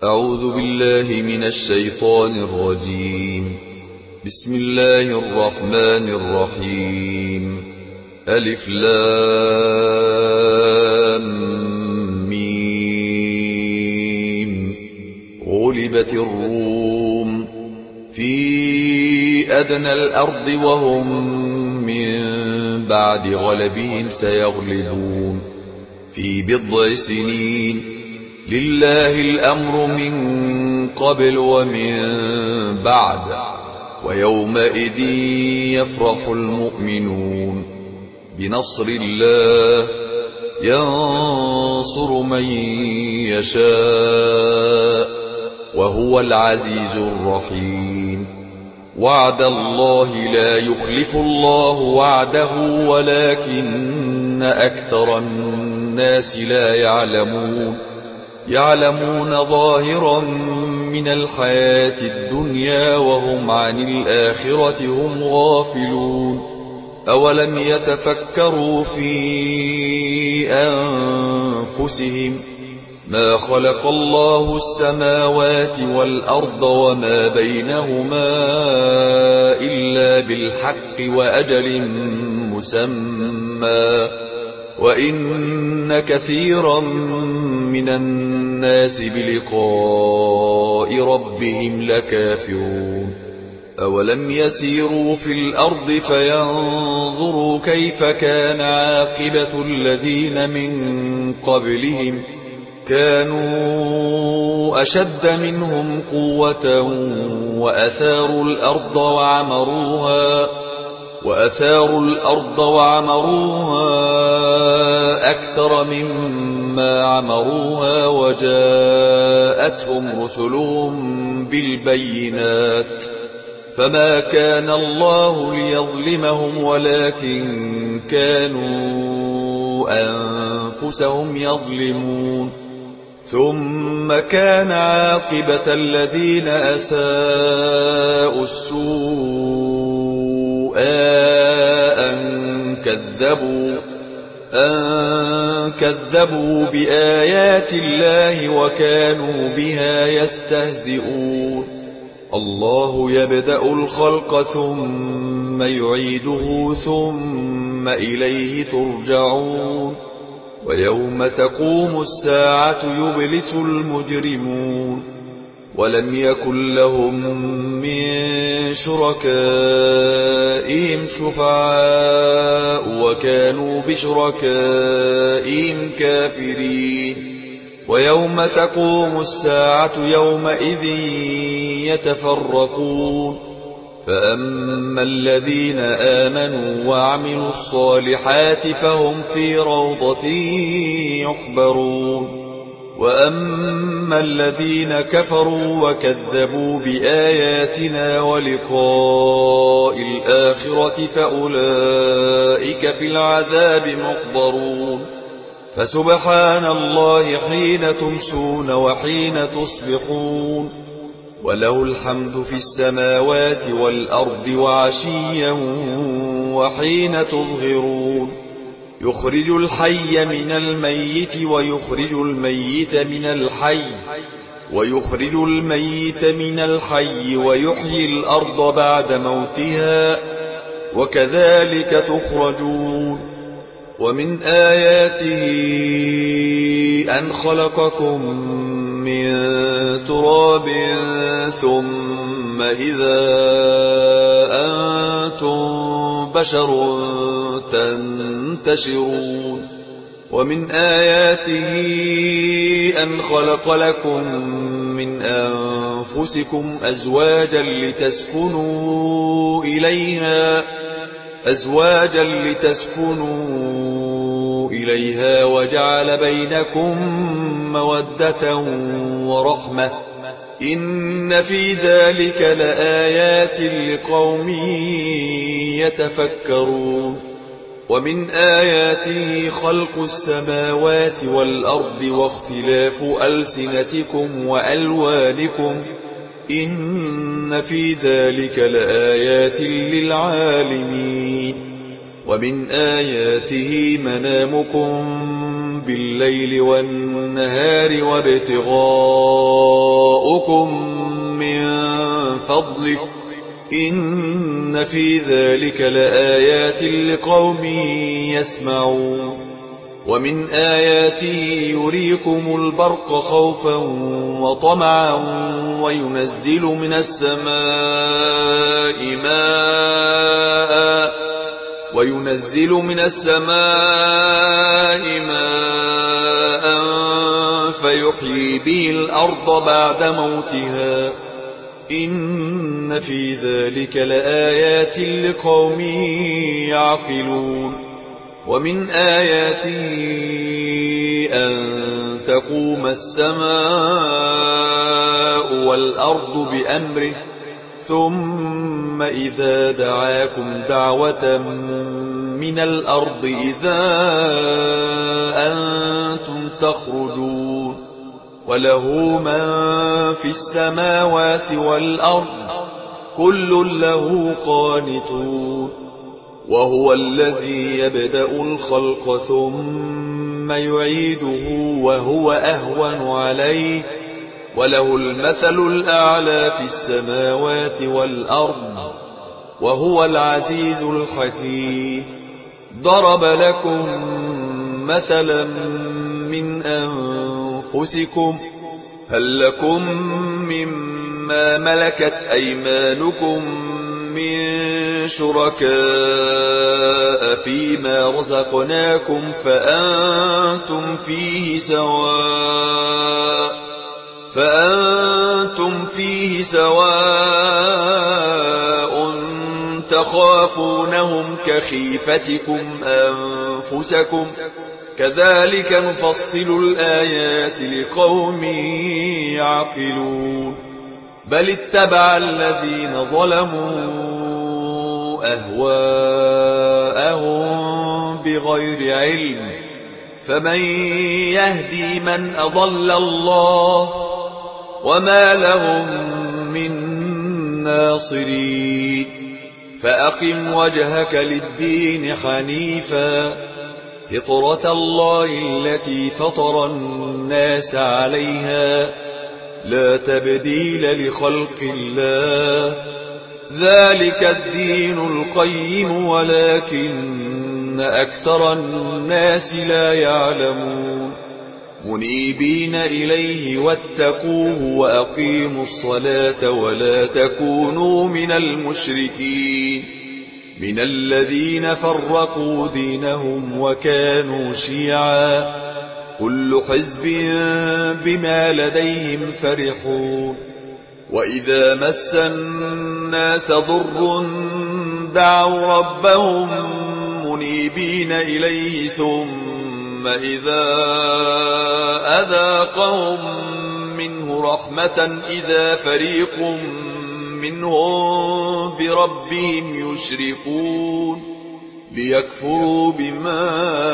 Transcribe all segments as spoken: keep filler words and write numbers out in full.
أعوذ بالله من الشيطان الرجيم. بسم الله الرحمن الرحيم. ألف لام ميم. غلبت الروم في أدنى الأرض وهم من بعد غلبهم سيغلبون في بضع سنين. لله الأمر من قبل ومن بعد، ويومئذ يفرح المؤمنون بنصر الله ينصر من يشاء وهو العزيز الرحيم. وعد الله لا يخلف الله وعده ولكن أكثر الناس لا يعلمون يعلمون ظاهرا من الحياة الدنيا وهم عن الآخرة هم غافلون. أولم يتفكروا في أنفسهم ما خلق الله السماوات والأرض وما بينهما إلا بالحق وأجل مسمى، وإن كثيرا من الناس بلقاء ربهم لكافرون. أولم يسيروا في الأرض فينظروا كيف كان عاقبة الذين من قبلهم كانوا أشد منهم قوة وأثاروا الأرض وعمروها وأثاروا الأرض وعمروها أكثر مما عمروها وجاءتهم رسلهم بالبينات فما كان الله ليظلمهم ولكن كانوا أنفسهم يظلمون. ثم كان عاقبة الذين أساءوا السوء أن كذبوا أن كذبوا بآيات الله وكانوا بها يستهزئون. الله يبدأ الخلق ثم يعيده ثم إليه ترجعون. ويوم تقوم الساعة يبلس المجرمون ولم يكن لهم من شركائهم شفعاء وكانوا بشركائهم كافرين. ويوم تقوم الساعة يومئذ يتفرقون، فأما الذين آمنوا وعملوا الصالحات فهم في روضة يحبرون، وأما الذين كفروا وكذبوا بآياتنا ولقاء الآخرة فأولئك في العذاب محضرون. فسبحان الله حين تمسون وحين تصبحون، وله الحمد في السماوات والأرض وعشيا وحين تظهرون. يخرج الحي من الميت ويخرج الميت من الحي ويخرج الميت من الحي ويحيي الأرض بعد موتها وكذلك تخرجون. ومن آياته أن خلقكم من تراب ثم إذا أنتم بشر تنتشرون. ومن آياته أن خلق لكم من أنفسكم أزواجا لتسكنوا إليها أزواجا لتسكنوا إليها وجعل بينكم مودة ورحمة إن في ذلك لآيات لقوم يتفكرون. ومن آياته خلق السماوات والأرض واختلاف ألسنتكم وألوانكم إن في ذلك لآيات للعالمين. ومن آياته منامكم بالليل والنهار وابتغاؤكم من فضله إن في ذلك لآيات لقوم يسمعون ومن آياته يريكم البرق خوفا وطمعا وينزل من السماء ماء وينزل من السماء ماء فيحيي به الأرض بعد موتها إن في ذلك لآيات لقوم يعقلون ومن آياته أن تقوم السماء والأرض بأمره ثم إذا دعاكم دعوة من الأرض إذا أنتم تخرجون وله من في السماوات والأرض كل له قانتون وهو الذي يبدأ الخلق ثم يعيده وهو أهون عليه وله المثل الأعلى في السماوات والأرض وهو العزيز الحكيم ضرب لكم مثلا من أنفسكم هل لكم مما ملكت أيمانكم من شركاء فيما رزقناكم فأنتم فيه سواء فأنتم فيه سواء تخافونهم كخيفتكم أنفسكم كذلك نفصل الآيات لقوم يعقلون بل اتبع الذين ظلموا أهواءهم بغير علم فمن يهدي من أضل الله وما لهم من ناصرين فأقم وجهك للدين حنيفا فطرة الله التي فطر الناس عليها لا تبديل لخلق الله ذلك الدين القيم ولكن أكثر الناس لا يعلمون منيبين إليه واتقوه وأقيموا الصلاة ولا تكونوا من المشركين من الذين فرقوا دينهم وكانوا شيعا كل حزب بما لديهم فرحون وإذا مس الناس ضر دعوا ربهم منيبين إليه ثم إذا أذاقهم منه رحمة إذا فريق منهم بربهم يشركون ليكفروا بما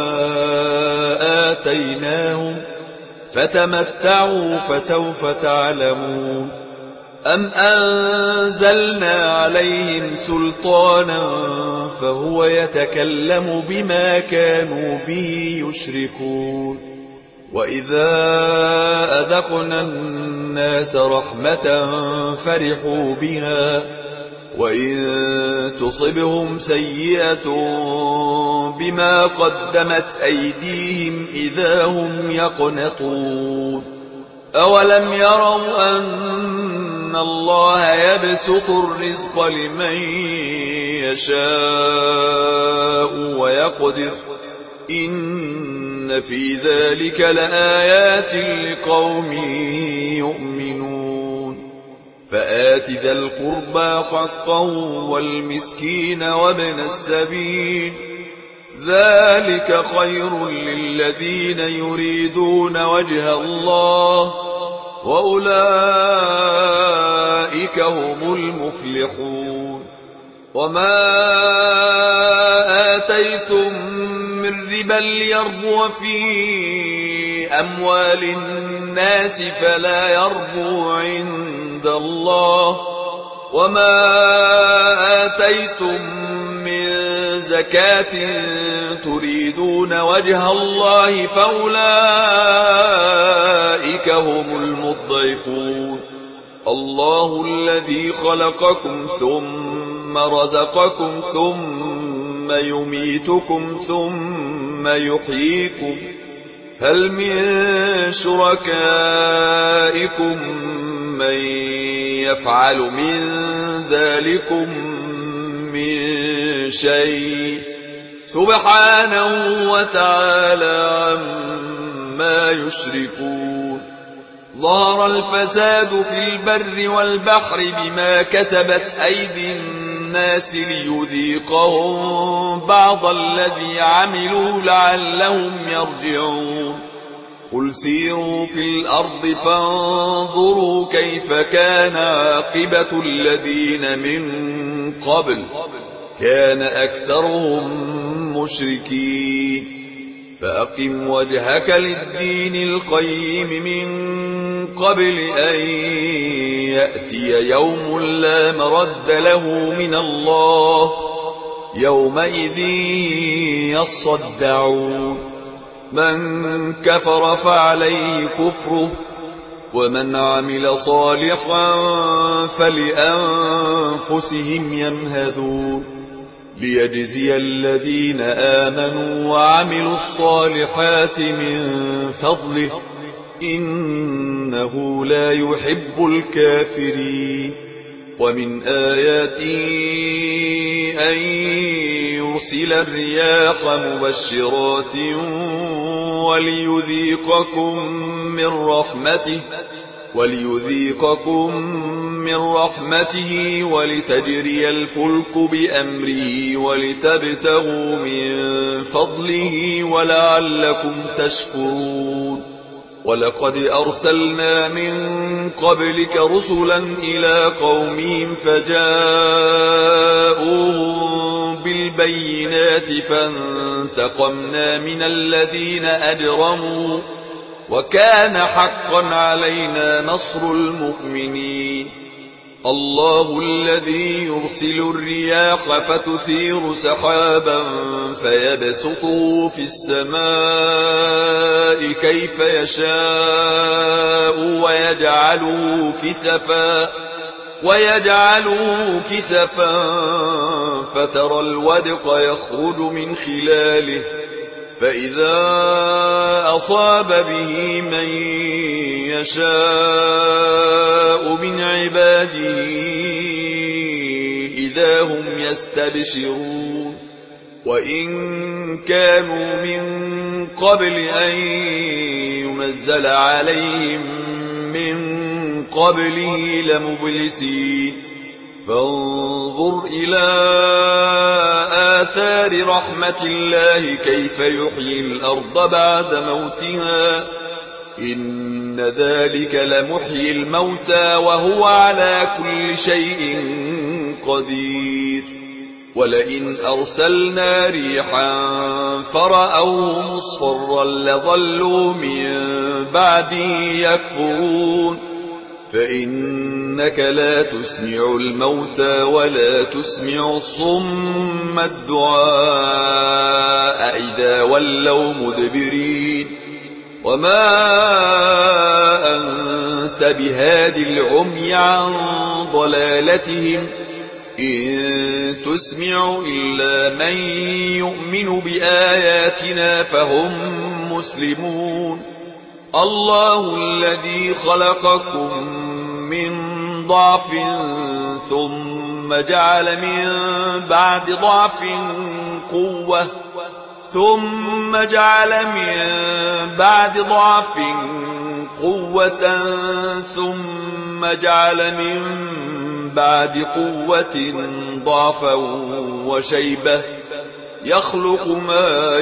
آتيناهم فتمتعوا فسوف تعلمون أم أنزلنا عليهم سلطانا فهو يتكلم بما كانوا به يشركون وإذا أذقنا الناس رحمة فرحوا بها وإن تصبهم سيئة بما قدمت أيديهم إذا هم يقنطون أولم يروا أن الله يبسط الرزق لمن يشاء ويقدر إن في ذلك لآيات لقوم يؤمنون فآت ذا القربى حقا والمسكين وابن السبيل ذلك خير للذين يريدون وجه الله وأولئك هم المفلحون وما آتيتم من ربا ليربو في أموال الناس فلا يربو عند الله وما آتيتم من زكاة تريدون وجه الله فأولئك هم المضعفون الله الذي خلقكم ثم رزقكم ثم يميتكم ثم يحييكم هل من شركائكم من يفعل من ذلكم من شيء سبحانه وتعالى عما يشركون ظهر الفساد في البر والبحر بما كسبت أيدي الناس ليذيقهم بعض الذي عملوا لعلهم يرجعون قل سيروا في الأرض فانظروا كيف كان عاقبة الذين من قبل كان أكثرهم مشركين فأقم وجهك للدين القيم من قبل أن يأتي يوم لا مرد له من الله يومئذ يصدعون من كفر فعليه كفره ومن عمل صالحا فلأنفسهم يمهدون ليجزي الذين آمنوا وعملوا الصالحات من فضله إنه لا يحب الكافرين ومن آياته أن يرسل الرياح مبشرات وليذيقكم من رحمته وليذيقكم من رحمته ولتجري الفلك بأمره ولتبتغوا من فضله ولعلكم تشكرون ولقد أرسلنا من قبلك رسلا إلى قومهم فجاءوهم بالبينات فانتقمنا من الذين أجرموا وكان حقا علينا نصر المؤمنين الله الذي يرسل الرياح فتثير سحابا فيبسطه في السماء كيف يشاء ويجعله كسفا ويجعله كسفا فترى الودق يخرج من خلاله فإذا أصاب به من يشاء من عباده إذا هم يستبشرون وإن كانوا من قبل أن ينزل عليهم من قبله لمبلسين فانظر إلى آثار رحمة الله كيف يحيي الأرض بعد موتها إن ذلك لمحيي الموتى وهو على كل شيء قدير ولئن أرسلنا ريحا فرأوه مصفرا لظلوا من بعده يكفرون فإنك لا تسمع الموتى ولا تسمع الصم الدعاء إذا ولوا مدبرين وما أنت بهاد العمي عن ضلالتهم إن تسمع إلا من يؤمن بآياتنا فهم مسلمون الله الذي خلقكم من ضعف ثم جعل من بعد ضعف قوة ثم جعل من بعد ضعف قوة ثم جعل من بعد قوة ضعفا وشيبة يخلق ما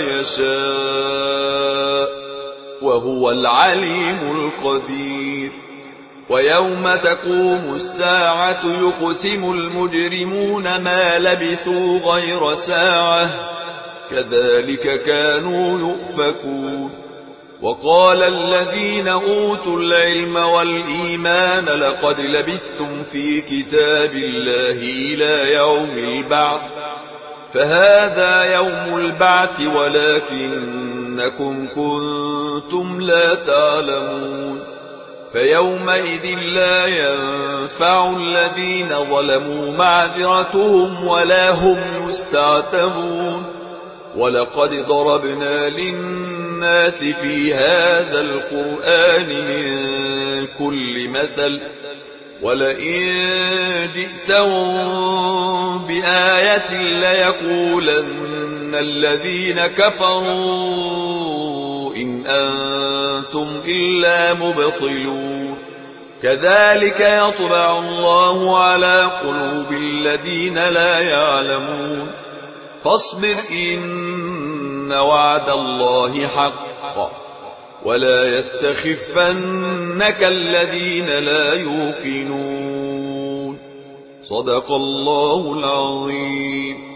يشاء وهو العليم القدير ويوم تقوم الساعة يقسم المجرمون ما لبثوا غير ساعة كذلك كانوا يؤفكون وقال الذين أوتوا العلم والإيمان لقد لبثتم في كتاب الله إلى يوم البعث فهذا يوم البعث ولكنكم كنتم لا تعلمون فيومئذ لا ينفع الذين ظلموا معذرتهم ولا هم يستعتبون ولقد ضربنا للناس في هذا القرآن من كل مثل ولئن جئتهم بآية ليقولن الذين كفروا إن أنتم إلا مبطلون كذلك يطبع الله على قلوب الذين لا يعلمون فاصبر إن وعد الله حق ولا يستخفنك الذين لا يوقنون صدق الله العظيم.